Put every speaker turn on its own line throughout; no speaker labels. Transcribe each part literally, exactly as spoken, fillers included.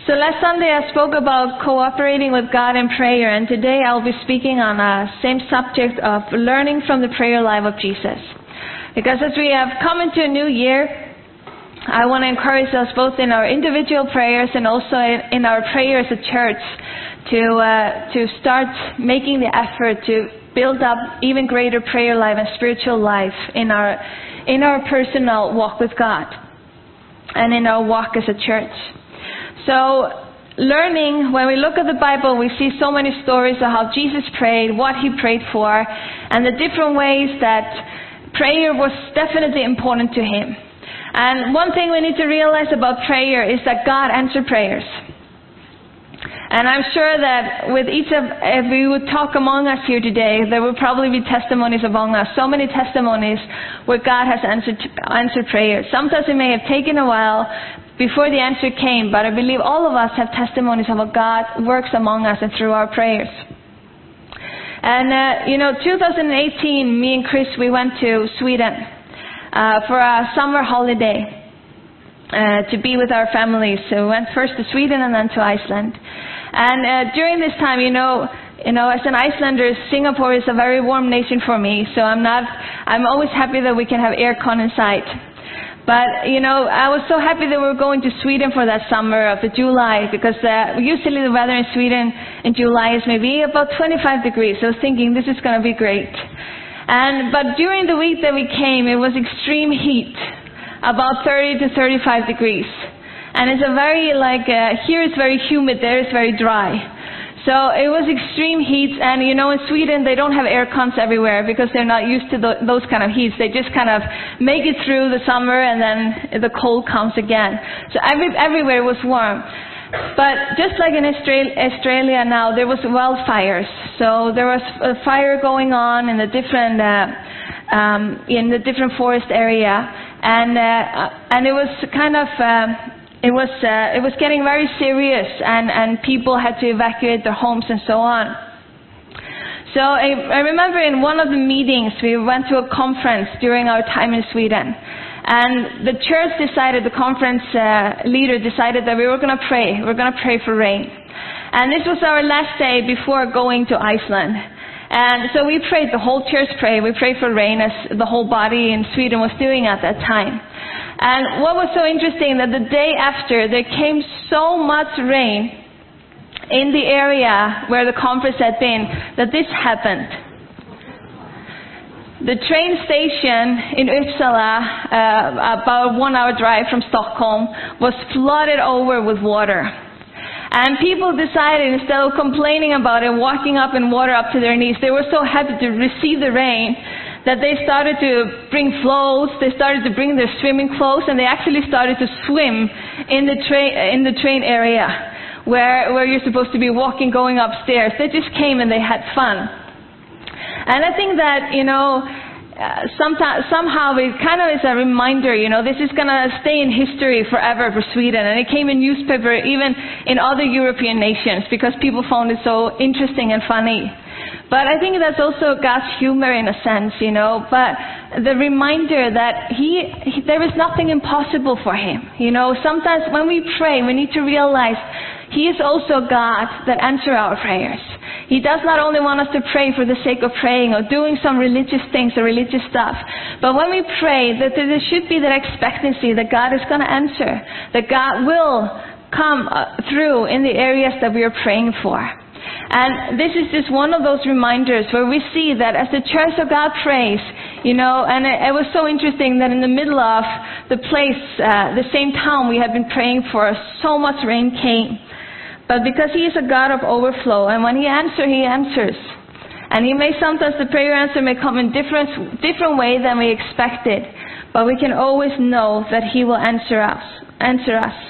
So last Sunday I spoke about cooperating with God in prayer, and today I'll be speaking on the same subject of learning from the prayer life of Jesus. Because as we have come into a new year, I want to encourage us both in our individual prayers and also in our prayer as a church to uh, to start making the effort to build up even greater prayer life and spiritual life in our in our personal walk with God and in our walk as a church. So, learning, when we look at the Bible, we see so many stories of how Jesus prayed, what he prayed for, and the different ways that prayer was definitely important to him. And one thing we need to realize about prayer is that God answered prayers. And I'm sure that with each of, if we would talk among us here today, there will probably be testimonies among us. So many testimonies where God has answered answered prayers. Sometimes it may have taken a while before the answer came, but I believe all of us have testimonies of how God works among us and through our prayers. And, uh, you know, two thousand eighteen, me and Chris, we went to Sweden uh, for a summer holiday uh, to be with our families. So we went first to Sweden and then to Iceland. And uh, during this time, you know, you know, as an Icelander, Singapore is a very warm nation for me. So I'm not, I'm always happy that we can have aircon inside. But, you know, I was so happy that we were going to Sweden for that summer of the July, because uh, usually the weather in Sweden in July is maybe about twenty-five degrees. So I was thinking, this is going to be great. And But during the week that we came, it was extreme heat, about thirty to thirty-five degrees. And it's a very, like, uh, here it's very humid, there it's very dry. So it was extreme heat, and you know, in Sweden they don't have air cons everywhere because they're not used to the, those kind of heats. They just kind of make it through the summer and then the cold comes again. So every, everywhere was warm. But just like in Australia, Australia now, there was wildfires. So there was a fire going on in the different uh, um, in the different forest area, and uh, and it was kind of. Um, It was uh, it was getting very serious, and, and people had to evacuate their homes and so on. So I, I remember in one of the meetings, we went to a conference during our time in Sweden. And the church decided, the conference uh, leader decided that we were going to pray. We were going to pray for rain. And this was our last day before going to Iceland. And so we prayed, the whole church prayed. We prayed for rain as the whole body in Sweden was doing at that time. And what was so interesting, that the day after, there came so much rain in the area where the conference had been, that this happened. The train station in Uppsala, uh, about a one hour drive from Stockholm, was flooded over with water. And people decided, instead of complaining about it, walking up in water up to their knees, they were so happy to receive the rain that they started to bring floats, they started to bring their swimming clothes, and they actually started to swim in the train in the train area where where you're supposed to be walking, going upstairs. They just came and they had fun. And I think that, you know, uh, sometimes somehow it kind of is a reminder, you know, this is going to stay in history forever for Sweden. And it came in newspaper even in other European nations because people found it so interesting and funny. But I think that's also God's humor in a sense, you know, but the reminder that he, he, there is nothing impossible for him. You know, sometimes when we pray, we need to realize he is also God that answers our prayers. He does not only want us to pray for the sake of praying or doing some religious things or religious stuff, but when we pray, that there should be that expectancy that God is going to answer, that God will come uh, through in the areas that we are praying for. And this is just one of those reminders where we see that as the Church of God prays, you know, and it, it was so interesting that in the middle of the place, uh, the same town we had been praying for, so much rain came. But because he is a God of overflow, and when he answers, he answers. And he may sometimes, the prayer answer may come in different, different way than we expected, but we can always know that he will answer us, answer us.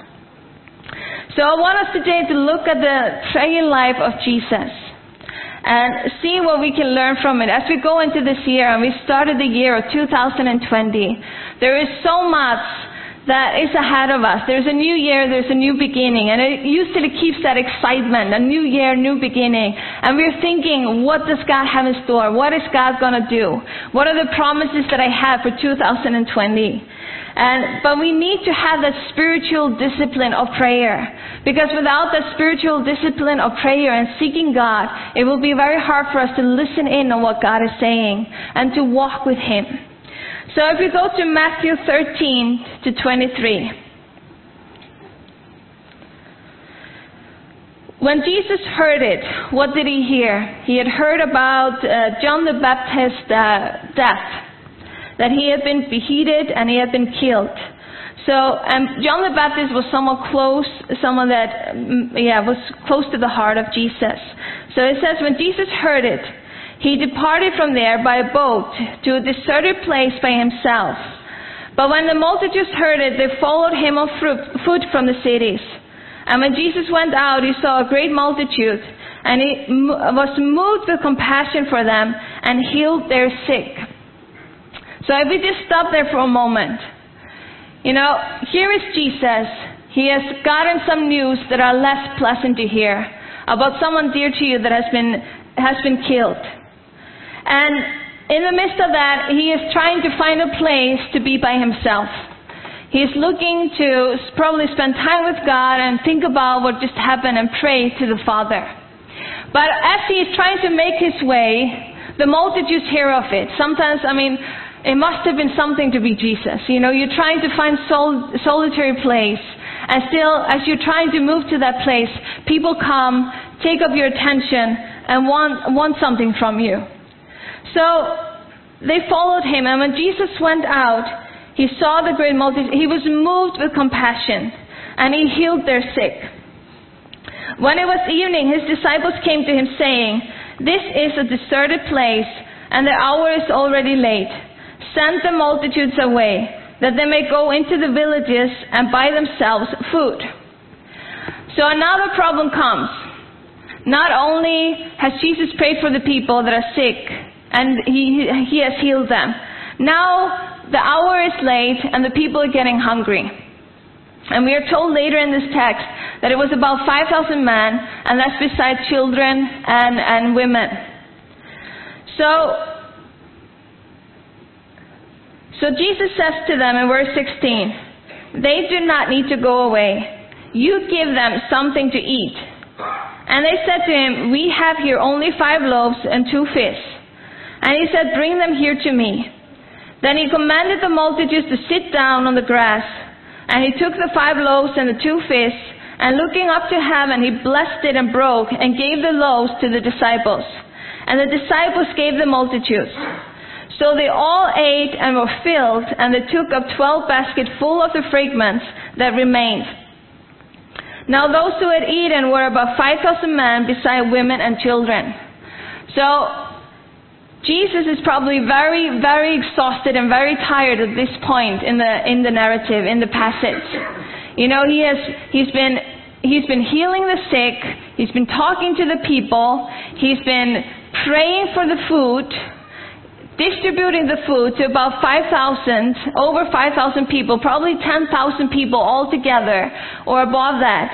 So I want us today to look at the prayer life of Jesus and see what we can learn from it. As we go into this year, and we started the year of two thousand twenty, there is so much that is ahead of us. There's a new year, there's a new beginning, and it usually keeps that excitement, a new year, new beginning. And we're thinking, what does God have in store? What is God going to do? What are the promises that I have for two thousand twenty? And, but we need to have that spiritual discipline of prayer Because without the spiritual discipline of prayer and seeking God, it will be very hard for us to listen in on what God is saying and to walk with Him. So if we go to Matthew thirteen to twenty-three. When Jesus heard it, what did He hear? He had heard about uh, John the Baptist's uh, death, that he had been beheaded and he had been killed. So um, John the Baptist was someone close, someone that um, yeah was close to the heart of Jesus. So it says, when Jesus heard it, He departed from there by a boat to a deserted place by Himself. But when the multitudes heard it, they followed Him on foot from the cities. And when Jesus went out, He saw a great multitude, and He was moved with compassion for them and healed their sick. So if we just stop there for a moment. You know, here is Jesus. He has gotten some news that are less pleasant to hear about someone dear to you that has been has been killed. And in the midst of that, He is trying to find a place to be by Himself. He's looking to probably spend time with God and think about what just happened and pray to the Father. But as He is trying to make His way, the multitudes hear of it. Sometimes, I mean, it must have been something to be Jesus. You know, you're trying to find sol- solitary place. And still, as you're trying to move to that place, people come, take up your attention, and want, want something from you. So, they followed Him. And when Jesus went out, He saw the great multitude. He was moved with compassion, and He healed their sick. When it was evening, His disciples came to Him saying, "This is a deserted place, and the hour is already late. Send the multitudes away, that they may go into the villages and buy themselves food." So another problem comes. Not only has Jesus prayed for the people that are sick, and He, he has healed them. Now the hour is late, and the people are getting hungry. And we are told later in this text that it was about five thousand men, and that's besides children and, and women. So, so Jesus says to them in verse sixteen, "They do not need to go away. You give them something to eat." And they said to Him, "We have here only five loaves and two fish." And He said, "Bring them here to me." Then He commanded the multitudes to sit down on the grass. And He took the five loaves and the two fish, and looking up to heaven, He blessed it and broke, and gave the loaves to the disciples. And the disciples gave the multitudes. So they all ate and were filled, and they took up twelve baskets full of the fragments that remained. Now those who had eaten were about five thousand men, beside women and children. So Jesus is probably very, very exhausted and very tired at this point in the in the narrative, in the passage. You know, he has he's been he's been healing the sick, he's been talking to the people, he's been praying for the food, distributing the food to about five thousand, over five thousand people, probably ten thousand people altogether, or above that.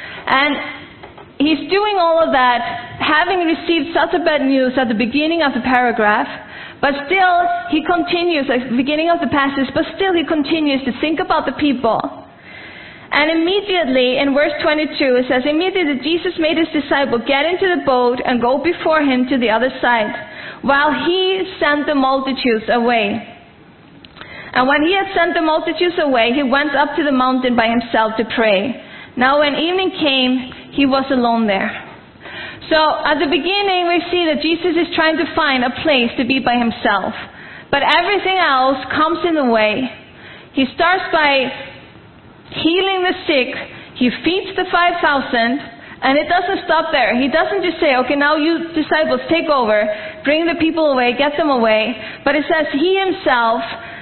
And he's doing all of that, having received such a bad news at the beginning of the paragraph, but still he continues, at the beginning of the passage, but still he continues to think about the people. And immediately, in verse twenty-two, it says, "Immediately Jesus made His disciple get into the boat and go before Him to the other side, while He sent the multitudes away. And when He had sent the multitudes away, He went up to the mountain by Himself to pray. Now when evening came, He was alone there." So at the beginning, we see that Jesus is trying to find a place to be by Himself. But everything else comes in the way. He starts by healing the sick. He feeds the five thousand. And it doesn't stop there. He doesn't just say, "Okay, now you disciples take over, bring the people away, get them away." But it says He Himself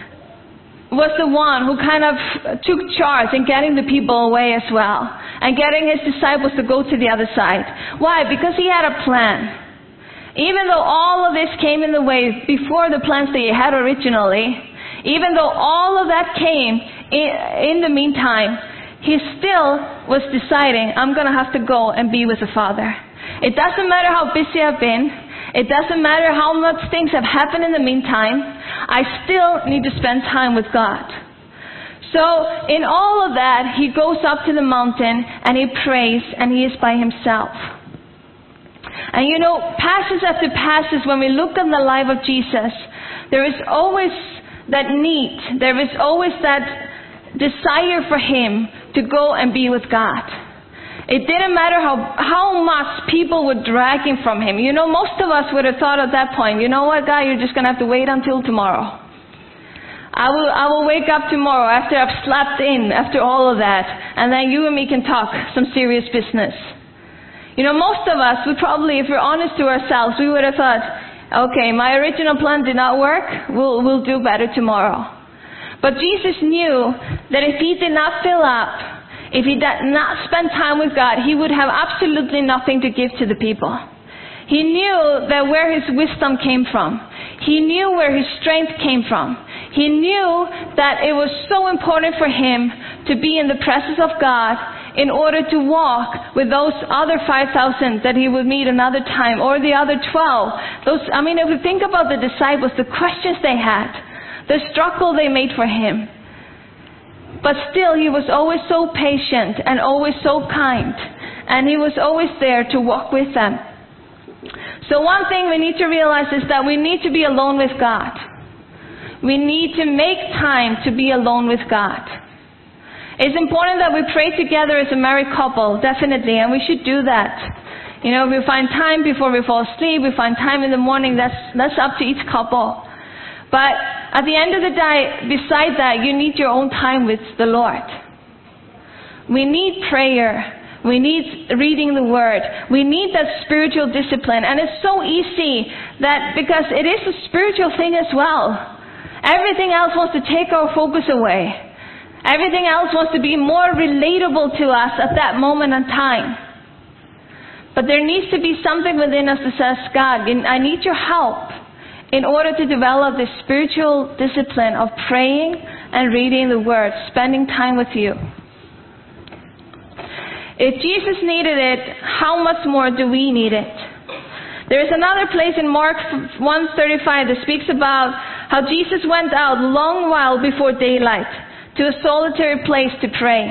was the one who kind of took charge in getting the people away as well, and getting His disciples to go to the other side. Why? Because He had a plan. Even though all of this came in the way before the plans that He had originally, even though all of that came in, in the meantime, He still was deciding, "I'm going to have to go and be with the Father." It doesn't matter how busy I've been. It doesn't matter how much things have happened in the meantime. I still need to spend time with God. So in all of that, he goes up to the mountain and he prays and he is by himself. And you know, passage after passage, when we look at the life of Jesus, there is always that need, there is always that desire for him to go and be with God. It didn't matter how how much people would drag him from him. You know, most of us would have thought at that point, you know what, God, you're just going to have to wait until tomorrow. I will I will wake up tomorrow after I've slept in, after all of that, and then you and me can talk some serious business. You know, most of us would probably, if we're honest to ourselves, we would have thought, okay, my original plan did not work, we'll, we'll do better tomorrow. But Jesus knew that if he did not fill up, if he did not spend time with God, he would have absolutely nothing to give to the people. He knew that where his wisdom came from. He knew where his strength came from. He knew that it was so important for him to be in the presence of God in order to walk with those other five thousand that he would meet another time, or the other twelve. Those, I mean, if we think about the disciples, the questions they had, the struggle they made for him. But still, he was always so patient and always so kind. And he was always there to walk with them. So one thing we need to realize is that we need to be alone with God. We need to make time to be alone with God. It's important that we pray together as a married couple, definitely, and we should do that. You know, we find time before we fall asleep, we find time in the morning, that's, that's up to each couple. But at the end of the day, beside that, you need your own time with the Lord. We need prayer. We need reading the Word. We need that spiritual discipline. And it's so easy that, because it is a spiritual thing as well. Everything else wants to take our focus away. Everything else wants to be more relatable to us at that moment in time. But there needs to be something within us that says, God, I need your help in order to develop this spiritual discipline of praying and reading the Word, spending time with you. If Jesus needed it, how much more do we need it? There is another place in Mark one thirty-five that speaks about how Jesus went out a long while before daylight to a solitary place to pray.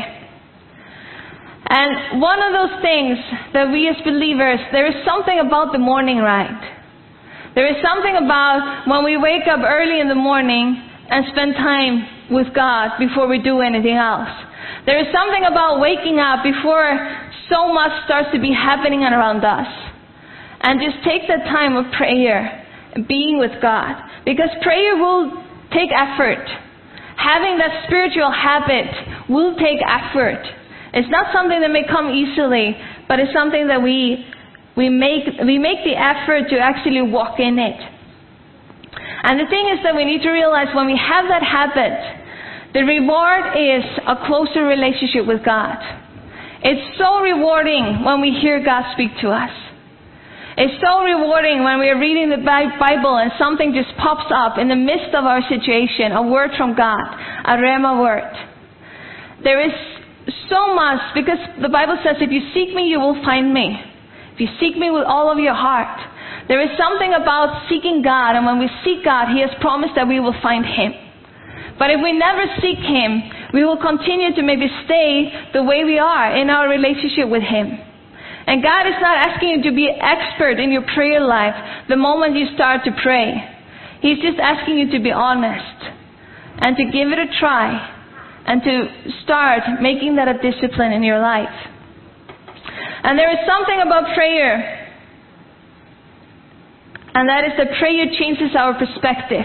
And one of those things that we as believers, there is something about the morning, right? There is something about when we wake up early in the morning and spend time with God before we do anything else. There is something about waking up before so much starts to be happening around us. And just take that time of prayer and being with God. Because prayer will take effort. Having that spiritual habit will take effort. It's not something that may come easily, but it's something that we we make we make the effort to actually walk in it. And the thing is that we need to realize when we have that habit, the reward is a closer relationship with God. It's so rewarding when we hear God speak to us. It's so rewarding when we are reading the Bible and something just pops up in the midst of our situation, a word from God, a Rhema word. There is so much, because the Bible says, if you seek me, you will find me. If you seek me with all of your heart. There is something about seeking God, and when we seek God, He has promised that we will find Him. But if we never seek Him, we will continue to maybe stay the way we are in our relationship with Him. And God is not asking you to be expert in your prayer life the moment you start to pray. He's just asking you to be honest and to give it a try and to start making that a discipline in your life. And there is something about prayer, and that is that prayer changes our perspective.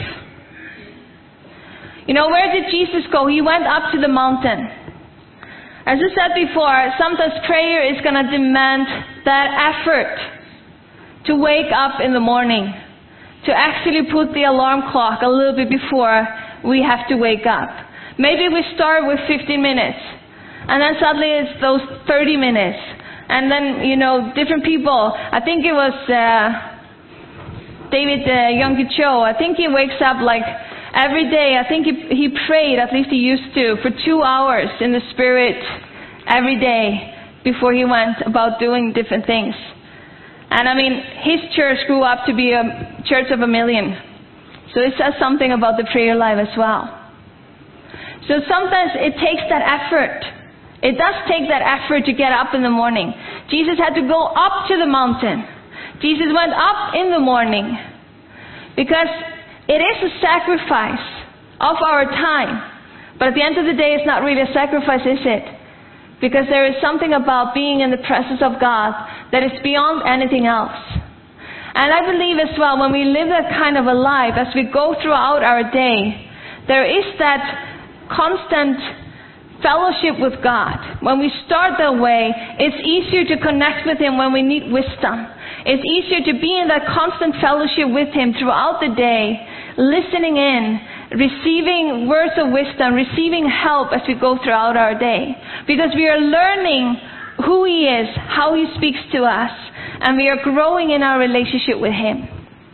You know, where did Jesus go? He went up to the mountain. As I said before, sometimes prayer is going to demand that effort to wake up in the morning, to actually put the alarm clock a little bit before we have to wake up. Maybe we start with fifteen minutes, and then suddenly it's those thirty minutes. And then, you know, different people, I think it was uh, David uh, Yonggi Cho, I think he wakes up like every day. I think he, he prayed, at least he used to, for two hours in the Spirit every day before he went about doing different things. And I mean, his church grew up to be a church of a million. So it says something about the prayer life as well. So sometimes it takes that effort. It does take that effort to get up in the morning. Jesus had to go up to the mountain. Jesus went up in the morning because it is a sacrifice of our time. But at the end of the day, it's not really a sacrifice, is it? Because there is something about being in the presence of God that is beyond anything else. And I believe as well, when we live that kind of a life, as we go throughout our day, there is that constant fellowship with God. When we start that way, it's easier to connect with Him when we need wisdom. It's easier to be in that constant fellowship with Him throughout the day, listening in, receiving words of wisdom, receiving help as we go throughout our day. Because we are learning who He is, how He speaks to us, and we are growing in our relationship with Him.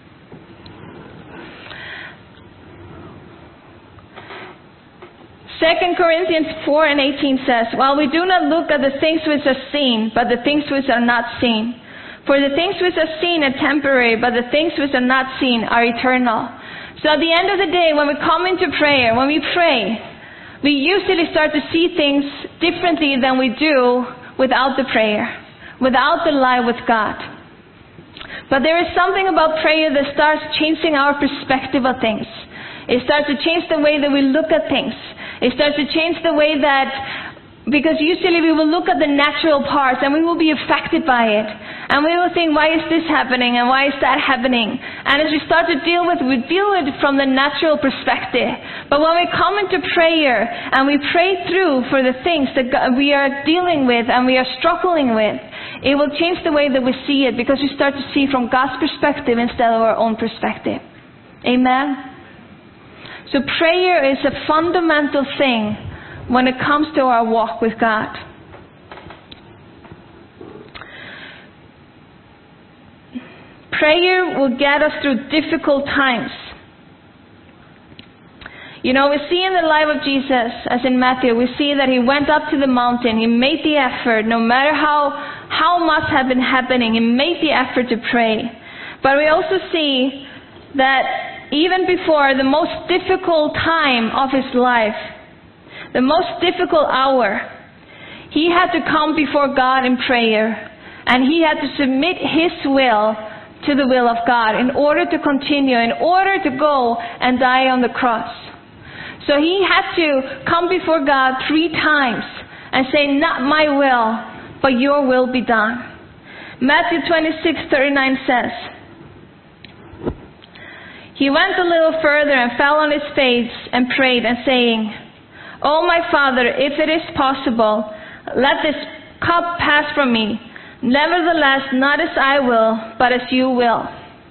Second Corinthians four and eighteen says, while we do not look at the things which are seen, but the things which are not seen. For the things which are seen are temporary, but the things which are not seen are eternal. So at the end of the day, when we come into prayer, when we pray, we usually start to see things differently than we do without the prayer, without the life with God. But there is something about prayer that starts changing our perspective of things. It starts to change the way that we look at things. It starts to change the way that, because usually we will look at the natural parts and we will be affected by it. And we will think, why is this happening and why is that happening? And as we start to deal with it, we deal with it from the natural perspective. But when we come into prayer and we pray through for the things that we are dealing with and we are struggling with, it will change the way that we see it, because we start to see from God's perspective instead of our own perspective. Amen? So prayer is a fundamental thing when it comes to our walk with God. Prayer will get us through difficult times. You know, we see in the life of Jesus, as in Matthew, we see that He went up to the mountain. He made the effort, no matter how, how much had been happening, He made the effort to pray. But we also see that even before the most difficult time of His life, the most difficult hour, He had to come before God in prayer, and He had to submit His will to the will of God in order to continue, in order to go and die on the cross. So He had to come before God three times and say, not my will, but your will be done. Matthew twenty-six thirty-nine says, He went a little further and fell on His face and prayed and saying, Oh my Father, if it is possible, let this cup pass from me. Nevertheless, not as I will, but as you will.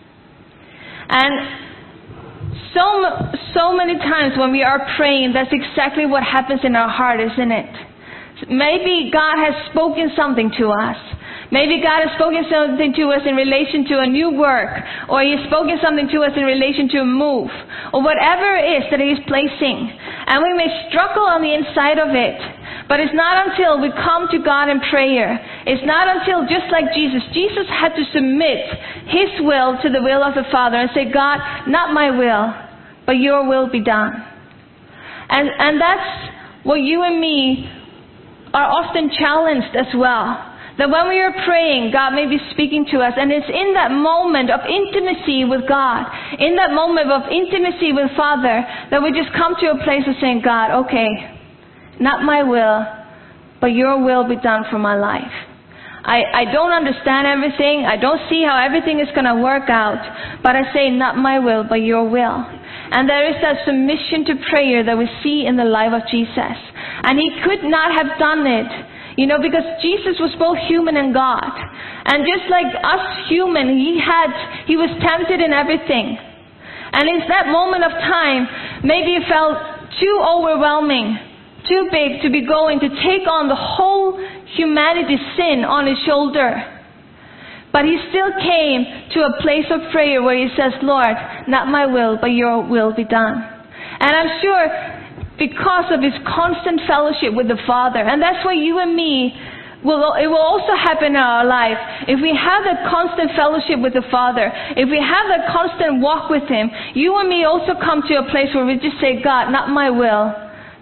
And so, so many times when we are praying, that's exactly what happens in our heart, isn't it? Maybe God has spoken something to us. Maybe God has spoken something to us in relation to a new work, or He has spoken something to us in relation to a move, or whatever it is that He is placing. And we may struggle on the inside of it, but it's not until we come to God in prayer. It's not until, just like Jesus, Jesus had to submit His will to the will of the Father and say, God, not my will, but your will be done. And, and that's what you and me are often challenged as well. That when we are praying, God may be speaking to us, and it's in that moment of intimacy with God, in that moment of intimacy with Father, that we just come to a place of saying, God, okay, not my will, but your will be done for my life. I, I don't understand everything. I don't see how everything is going to work out, but I say, not my will, but your will. And there is that submission to prayer that we see in the life of Jesus. And He could not have done it, you know, because Jesus was both human and God. And just like us human, He had, He was tempted in everything. And in that moment of time, maybe it felt too overwhelming, too big to be going to take on the whole humanity's sin on His shoulder. But He still came to a place of prayer where He says, Lord, not my will, but your will be done. And I'm sure because of His constant fellowship with the Father. And that's why you and me, will, it will also happen in our life. If we have that constant fellowship with the Father, if we have that constant walk with Him, you and me also come to a place where we just say, God, not my will,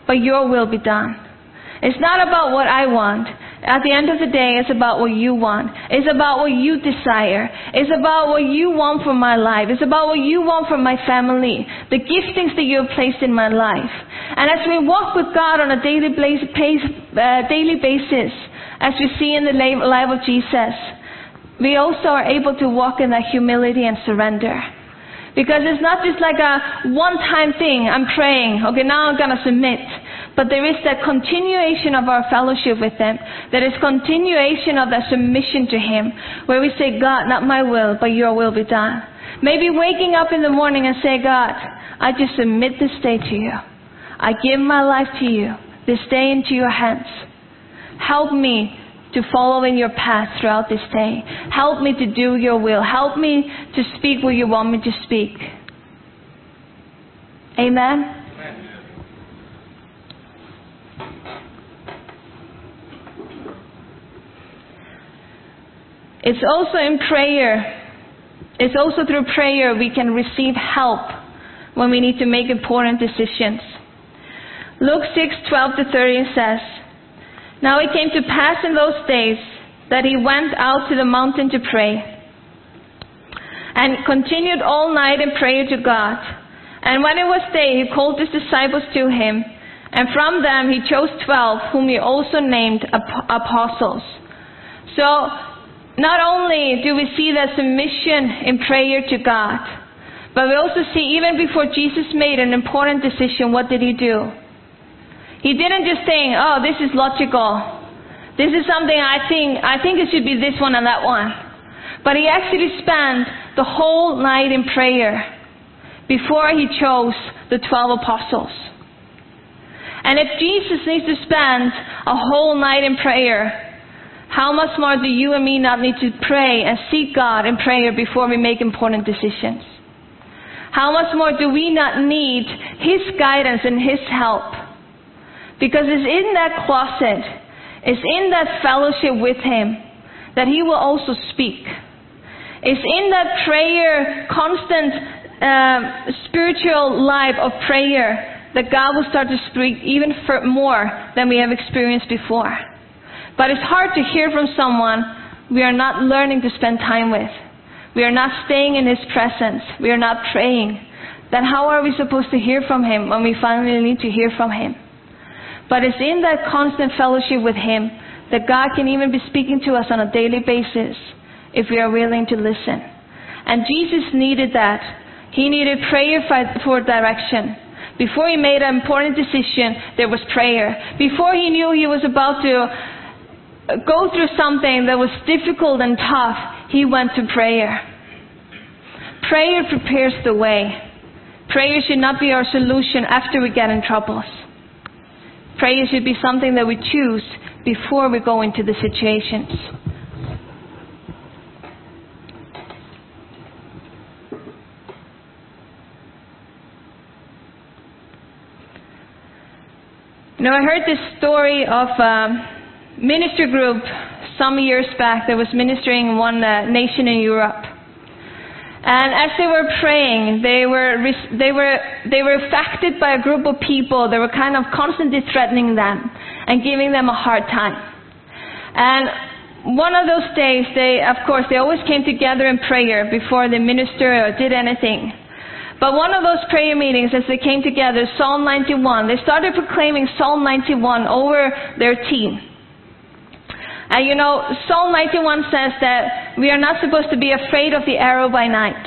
but your will be done. It's not about what I want. At the end of the day, it's about what you want. It's about what you desire. It's about what you want for my life. It's about what you want for my family. The giftings that you have placed in my life. And as we walk with God on a daily, blaze, pace, uh, daily basis, as we see in the life of Jesus, we also are able to walk in that humility and surrender. Because it's not just like a one-time thing. I'm praying. Okay, now I'm going to submit. But there is that continuation of our fellowship with Him. There is continuation of that submission to Him. Where we say, God, not my will, but your will be done. Maybe waking up in the morning and say, God, I just submit this day to you. I give my life to you. This day into your hands. Help me to follow in your path throughout this day. Help me to do your will. Help me to speak what you want me to speak. Amen? It's also in prayer. It's also through prayer we can receive help when we need to make important decisions. Luke six, twelve to thirteen says, Now it came to pass in those days that he went out to the mountain to pray, and continued all night in prayer to God. And when it was day, he called his disciples to him, and from them he chose twelve, whom he also named ap- apostles. So, not only do we see that submission in prayer to God, but we also see even before Jesus made an important decision, what did he do? He didn't just think, oh, this is logical. This is something I think, I think it should be this one and that one. But he actually spent the whole night in prayer before he chose the twelve apostles. And if Jesus needs to spend a whole night in prayer, how much more do you and me not need to pray and seek God in prayer before we make important decisions? How much more do we not need His guidance and His help? Because it's in that closet, it's in that fellowship with Him that He will also speak. It's in that prayer, constant uh, spiritual life of prayer, that God will start to speak even for more than we have experienced before. But it's hard to hear from someone we are not learning to spend time with. We are not staying in His presence. We are not praying. Then how are we supposed to hear from Him when we finally need to hear from Him? But it's in that constant fellowship with Him that God can even be speaking to us on a daily basis if we are willing to listen. And Jesus needed that. He needed prayer for direction. Before He made an important decision, there was prayer. Before He knew He was about to go through something that was difficult and tough, He went to prayer. Prayer prepares the way. Prayer should not be our solution after we get in troubles. Prayer should be something that we choose before we go into the situations. You know, I heard this story of a ministry group some years back that was ministering in one uh, nation in Europe. And as they were praying, they were they were they were affected by a group of people that were kind of constantly threatening them and giving them a hard time. And one of those days, they of course they always came together in prayer before they ministered or did anything. But one of those prayer meetings, as they came together, Psalm ninety-one, they started proclaiming Psalm ninety-one over their team. And you know, Psalm ninety-one says that we are not supposed to be afraid of the arrow by night.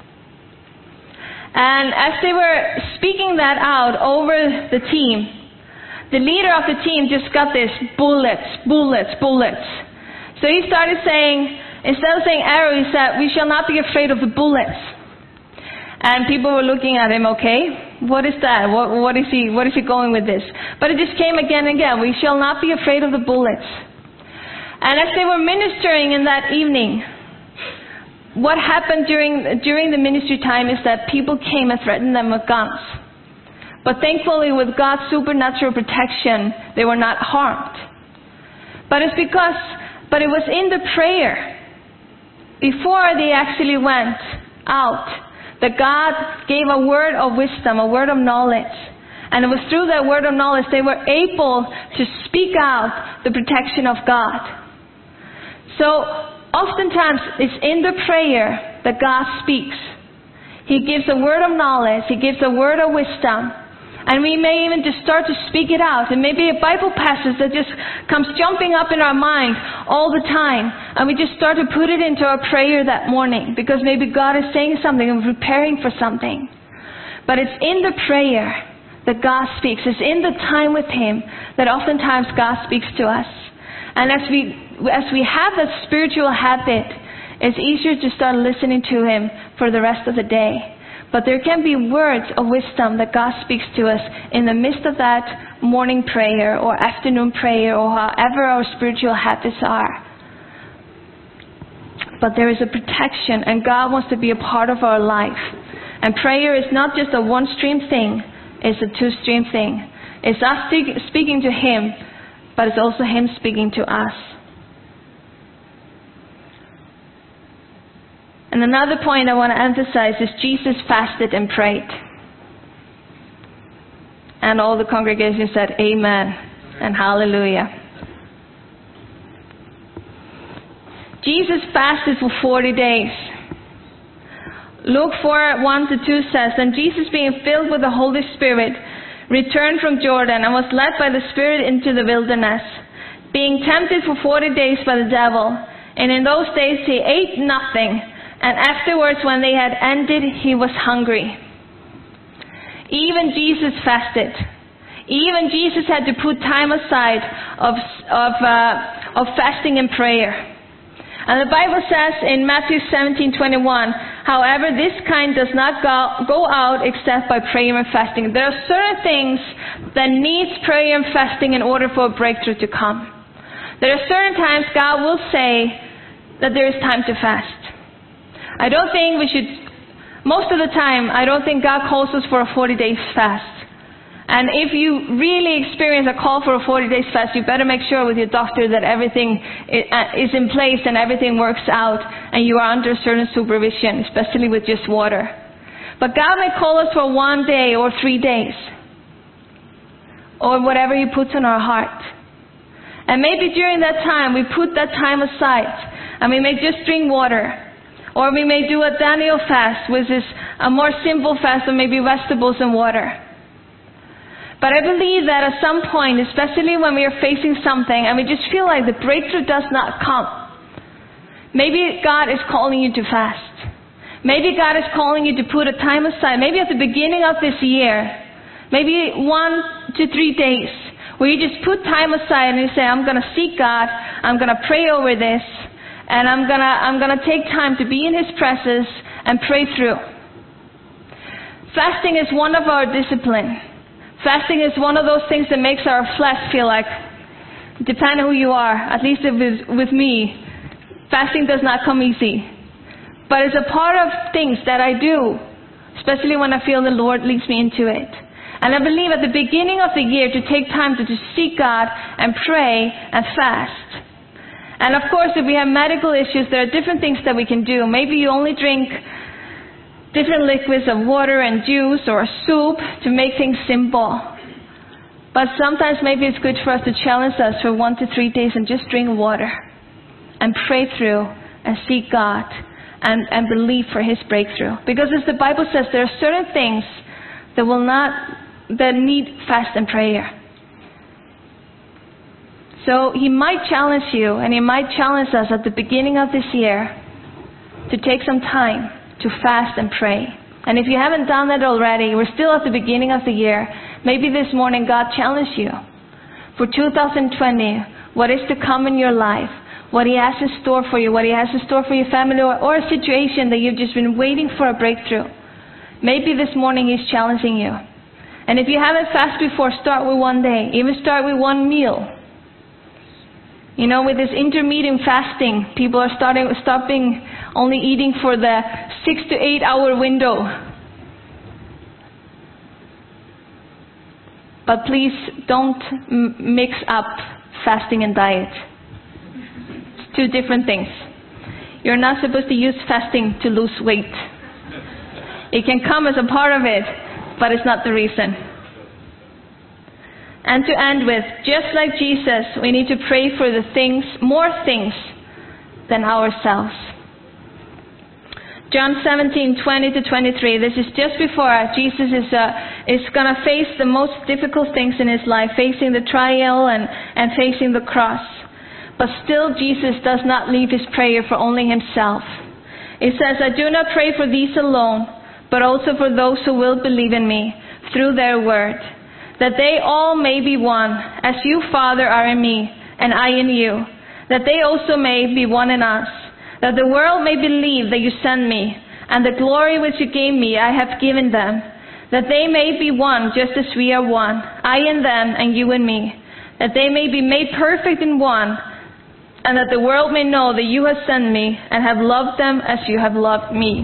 And as they were speaking that out over the team, the leader of the team just got this, bullets, bullets, bullets. So he started saying, instead of saying arrow, he said, we shall not be afraid of the bullets. And people were looking at him, okay, what is that? What, what is he, what is he going with this? But it just came again and again, we shall not be afraid of the bullets. And as they were ministering in that evening, what happened during during the ministry time is that people came and threatened them with guns. But thankfully, with God's supernatural protection, they were not harmed. But it's because, but it was in the prayer, before they actually went out, that God gave a word of wisdom, a word of knowledge. And it was through that word of knowledge they were able to speak out the protection of God. So oftentimes it's in the prayer that God speaks. He gives a word of knowledge. He gives a word of wisdom. And we may even just start to speak it out. And maybe a Bible passage that just comes jumping up in our mind all the time. And we just start to put it into our prayer that morning. Because maybe God is saying something and preparing for something. But it's in the prayer that God speaks. It's in the time with Him that oftentimes God speaks to us. And as we, as we have that spiritual habit, it's easier to start listening to Him for the rest of the day. But there can be words of wisdom that God speaks to us in the midst of that morning prayer or afternoon prayer or however our spiritual habits are. But there is a protection, and God wants to be a part of our life. And prayer is not just a one-stream thing, it's a two-stream thing. It's us speaking to Him, but it's also Him speaking to us. And another point I want to emphasize is Jesus fasted and prayed. And all the congregation said amen and hallelujah. Jesus fasted for forty days. Luke four, one to two says, "And Jesus, being filled with the Holy Spirit, returned from Jordan and was led by the Spirit into the wilderness, being tempted for forty days by the devil. And in those days he ate nothing. And afterwards, when they had ended, he was hungry." Even Jesus fasted. Even Jesus had to put time aside of of uh, of fasting and prayer. And the Bible says in Matthew seventeen twenty-one, "However, this kind does not go, go out except by prayer and fasting." There are certain things that needs prayer and fasting in order for a breakthrough to come. There are certain times God will say that there is time to fast. I don't think we should, most of the time, I don't think God calls us for a forty days fast. And if you really experience a call for a forty days fast, you better make sure with your doctor that everything is in place and everything works out and you are under certain supervision, especially with just water. But God may call us for one day or three days or whatever He puts in our heart. And maybe during that time, we put that time aside and we may just drink water. Or we may do a Daniel fast, which is a more simple fast of maybe vegetables and water. But I believe that at some point, especially when we are facing something and we just feel like the breakthrough does not come, maybe God is calling you to fast. Maybe God is calling you to put a time aside. Maybe at the beginning of this year, maybe one to three days, where you just put time aside and you say, "I'm going to seek God. I'm going to pray over this. And I'm gonna, I'm gonna take time to be in His presence and pray through." Fasting is one of our discipline. Fasting is one of those things that makes our flesh feel like, depending on who you are, at least if it's with me, fasting does not come easy. But it's a part of things that I do, especially when I feel the Lord leads me into it. And I believe at the beginning of the year to take time to, to seek God and pray and fast. And of course, if we have medical issues, there are different things that we can do. Maybe you only drink different liquids of water and juice or soup to make things simple. But sometimes maybe it's good for us to challenge us for one to three days and just drink water and pray through and seek God and, and believe for His breakthrough. Because as the Bible says, there are certain things that will not, that need fast and prayer. So He might challenge you, and He might challenge us at the beginning of this year to take some time to fast and pray. And if you haven't done that already, we're still at the beginning of the year. Maybe this morning God challenged you for two thousand twenty, what is to come in your life, what He has in store for you, what He has in store for your family, or, or a situation that you've just been waiting for a breakthrough. Maybe this morning He's challenging you. And if you haven't fasted before, start with one day. Even start with one meal. You know, with this intermittent fasting, people are starting stopping only eating for the six to eight hour window. But please don't m- mix up fasting and diet. It's two different things. You're not supposed to use fasting to lose weight. It can come as a part of it, but it's not the reason. And to end with, just like Jesus, we need to pray for the things, more things than ourselves. John seventeen, twenty to twenty-three. This is just before Jesus is uh, is going to face the most difficult things in his life, facing the trial and, and facing the cross. But still, Jesus does not leave his prayer for only himself. It says, I do not pray for these alone, but also for those who will believe in me through their word, that they all may be one, as you, Father, are in me, and I in you, that they also may be one in us, that the world may believe that you sent me, and the glory which you gave me I have given them, that they may be one just as we are one, I in them and you in me, that they may be made perfect in one, and that the world may know that you have sent me and have loved them as you have loved me.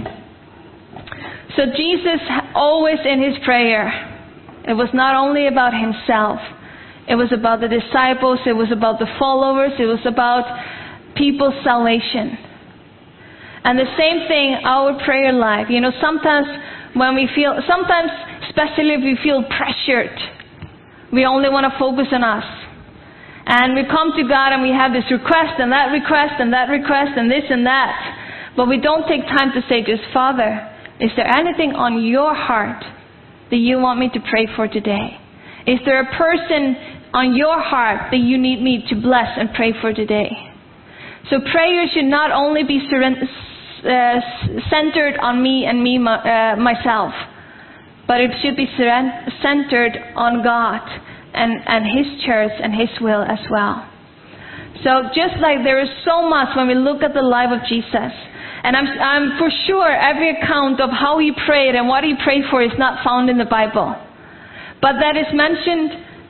So Jesus, always in his prayer, it was not only about himself. It was about the disciples. It was about the followers. It was about people's salvation. And the same thing, our prayer life. You know, sometimes when we feel, sometimes especially if we feel pressured, we only want to focus on us. And we come to God and we have this request and that request and that request and this and that. But we don't take time to say just, Father, is there anything on your heart that you want me to pray for today? Is there a person on your heart that you need me to bless and pray for today? So prayer should not only be uh, centered on me and me uh, myself, but it should be centered on God and, and his church and his will as well. So just like there is so much when we look at the life of Jesus, and I'm, I'm for sure every account of how he prayed and what he prayed for is not found in the Bible. But that is mentioned,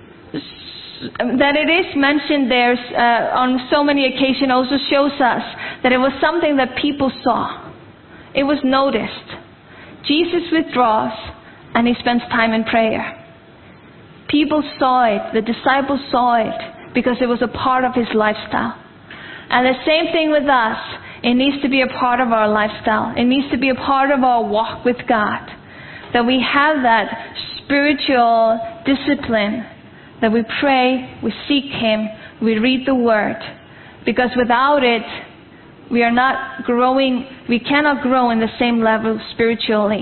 that it is mentioned there uh, on so many occasions also shows us that it was something that people saw. It was noticed. Jesus withdraws and he spends time in prayer. People saw it, the disciples saw it because it was a part of his lifestyle. And the same thing with us. It needs to be a part of our lifestyle. It needs to be a part of our walk with God. That we have that spiritual discipline. That we pray, we seek him, we read the word. Because without it, we are not growing, we cannot grow in the same level spiritually.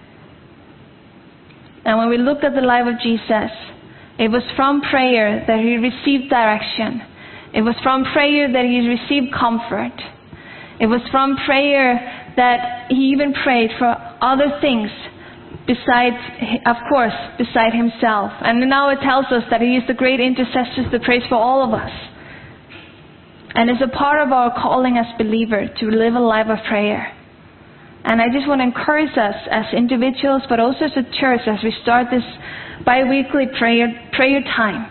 And when we look at the life of Jesus, it was from prayer that he received direction. It was from prayer that he received comfort. It was from prayer that he even prayed for other things besides, of course, beside himself. And now it tells us that he is the great intercessor that prays for all of us. And it's a part of our calling as believers to live a life of prayer. And I just want to encourage us as individuals, but also as a church, as we start this bi-weekly prayer, prayer time,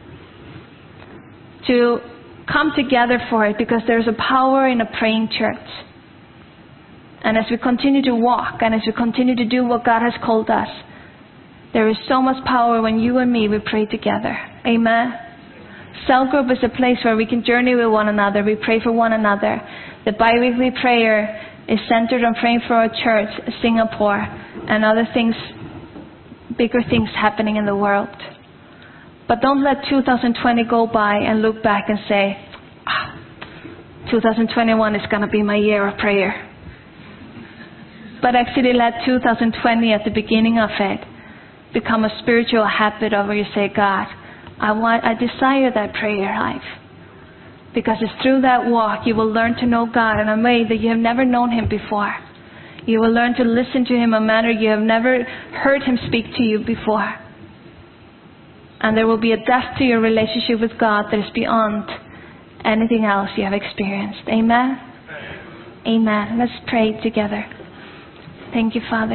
to come together for it, because there's a power in a praying church. And as we continue to walk and as we continue to do what God has called us, there is so much power when you and me, we pray together. Amen. Cell group is a place where we can journey with one another. We pray for one another. The bi-weekly prayer is centered on praying for our church, Singapore, and other things, bigger things happening in the world. But don't let two thousand twenty go by and look back and say, ah, two thousand twenty-one is going to be my year of prayer. But actually let two thousand twenty at the beginning of it become a spiritual habit of where you say, God, I want, I desire that prayer life. Because it's through that walk you will learn to know God in a way that you have never known him before. You will learn to listen to him in a manner you have never heard him speak to you before. And there will be a depth to your relationship with God that is beyond anything else you have experienced. Amen? Amen. Let's pray together. Thank you, Father.